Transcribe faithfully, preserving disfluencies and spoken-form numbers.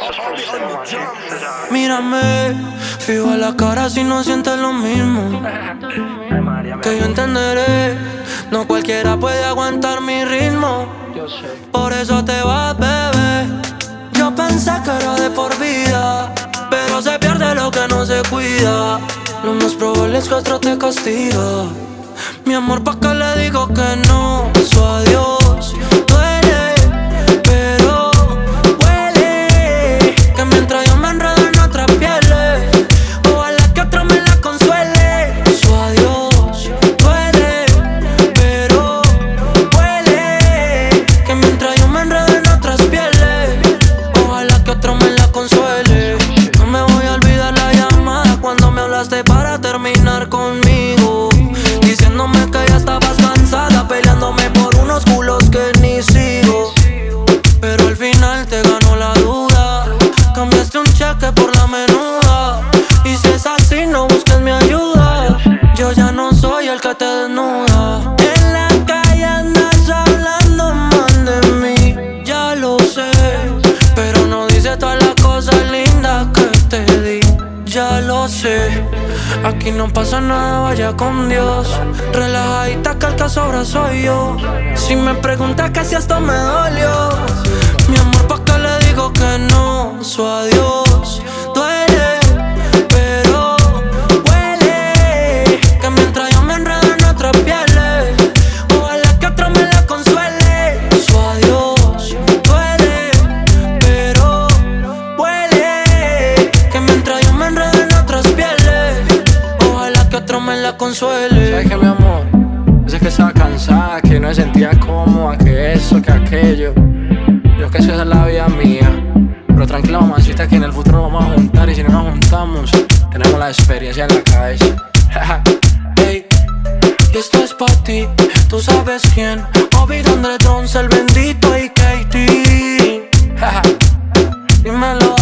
Mírame, fijo a la cara si no sientes lo mismo. Que yo entenderé, no cualquiera puede aguantar mi ritmo. Por eso te vas, bebé. Yo pensé que era de por vida, pero se pierde lo que no se cuida. Lo más probable es que otro te castiga. Mi amor, ¿pa' qué le digo que no? Su adiós duele, pero huele. Que mientras yo me enredo en otras pieles, ojalá que otro me la consuele. Su adiós duele, pero huele. Que mientras yo me enredo en otras pieles, ojalá que otro me la consuele. No me voy a olvidar la llamada cuando me hablaste para terminar conmigo, diciéndome que ya estabas cansada, peleándome por unos culos que ni sigo. Pero al final te ganó la duda, cambiaste un cheque por la menuda. Y si es así, no busques mi ayuda, yo ya no soy el que te desnuda. En la calle andas hablando mal de mí, ya lo sé, pero no dices todas las cosas lindas que te di. Ya lo sé, aquí no pasa nada, vaya con Dios. Relajadita que el que sobra soy yo. Si me preguntas que si esto me dolió, mi amor, ¿pa' qué le digo que no? Su adiós duele, pero huele. Que mientras yo me enredo en otras pieles, ojalá que otro me la consuele. Su adiós duele, pero huele. Que mientras yo me enredo en otras pieles, ojalá que otro me la consuele. ¿Sabes qué, mi amor? Yo sé que estaba cansada, que no me sentía cómoda, que eso, que aquello. Yo que esa es la vida mía. Pero tranquila, mamacita, que en el futuro vamos a juntar. Y si no nos juntamos, tenemos la experiencia en la cabeza. Hey, y esto es pa' ti, tú sabes quién. Obi, Andre, Jones, el bendito y Katie. Dímelo.